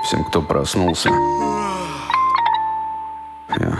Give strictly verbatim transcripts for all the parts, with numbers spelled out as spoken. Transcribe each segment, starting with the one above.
всем, кто проснулся. Yeah.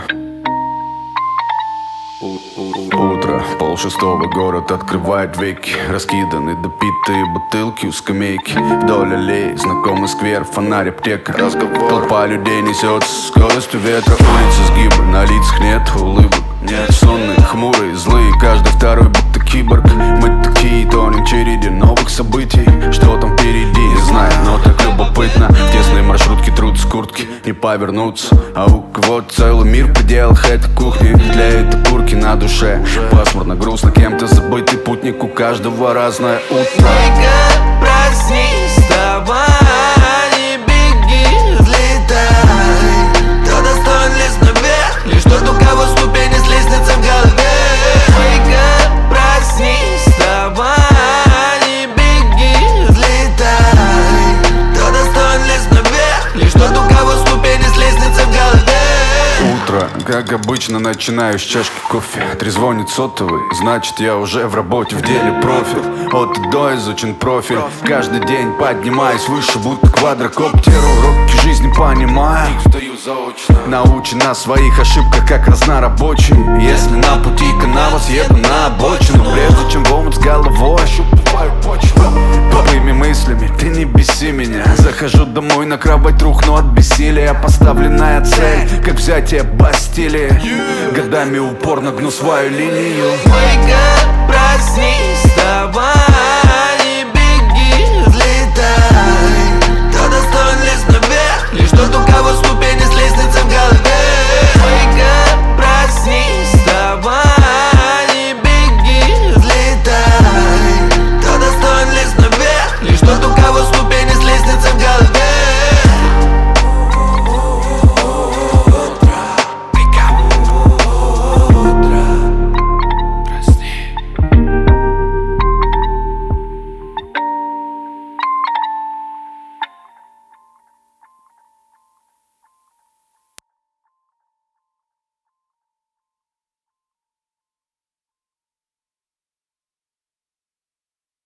Утро, полшестого, город открывает веки. Раскиданы допитые бутылки у скамейки. Вдоль аллеи, знакомый сквер, фонарь, аптека. Разговор. Толпа людей несется с скоростью ветра. Улицы сгибы, на лицах нет улыбок. Нет, сонные, хмурые, злые, каждый второй будто киборг. Мы такие, тонем в череде новых событий. Что там впереди, не знаю, но так любопытно. В тесной маршрутке трутся куртки, не повернуться. А у кого-то целый мир в пределах этой кухни. Для этой курки на душе пасмурно, грустно, кем-то забытый путник. У каждого разное утро. Проснись, вставай, не беги, взлетай. Кто достоин лезть наверх, лишь тот, у кого ступени с лестницы в голове. Проснись, вставай, не беги, взлетай. Кто достоин лезть наверх, лишь тот, у кого ступени с лестницы в голове. Утро, как обычно, начинаю с чашки кофе. Трезвонит сотовый, значит я уже в работе, в деле профиль. От и до изучен профиль. Каждый день поднимаюсь выше, будто квадрокоптер. Уроки жизни понимаю, научен на своих ошибках, как разнорабочий. Если на пути канала съеду на обочину, прежде чем в омут с головой тупыми мыслями, ты не беси меня. Захожу домой, на кровать рухну от бессилия. Поставленная цель, как взятие Бастилии. Годами упорно гну свою линию. Проснись, вставай.